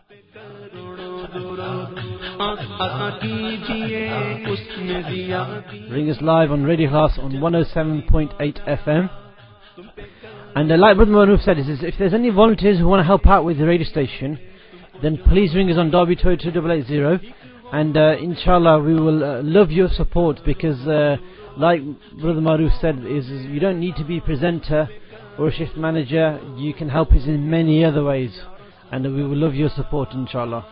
Ring us live on Radio Class on 107.8 FM. And like Brother Maruf said, if there's any volunteers who want to help out with the radio station, then please ring us on Derby 22880, and inshallah we will love your support, because like Brother Maruf said, is you don't need to be a presenter or a shift manager. You can help us in many other ways, and we will love your support, inshallah.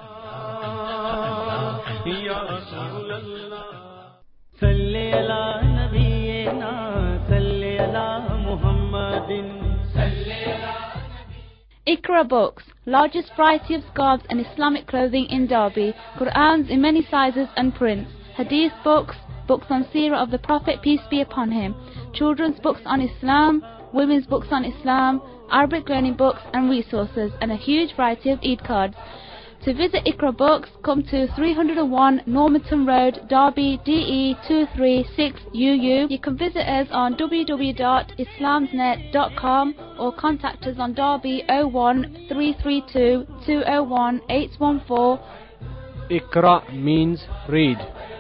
Iqra Books, largest variety of scarves and Islamic clothing in Derby, Qur'ans in many sizes and prints, Hadith books, books on Seerah of the Prophet, peace be upon him, children's books on Islam, women's books on Islam, Arabic learning books and resources, and a huge variety of Eid cards. To visit Iqra Books, come to 301 Normanton Road, Derby, DE 236UU. You can visit us on www.islamsnet.com or contact us on Derby 01 332 201 814. Iqra means read.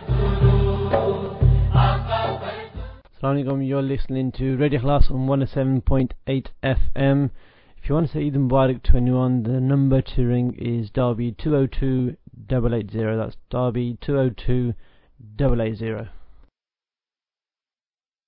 Assalamu alaikum, you're listening to Radio Class on 107.8 FM. If you want to say Eid Mubarak to anyone, the number to ring is Derby 202 880. That's Derby 202 880.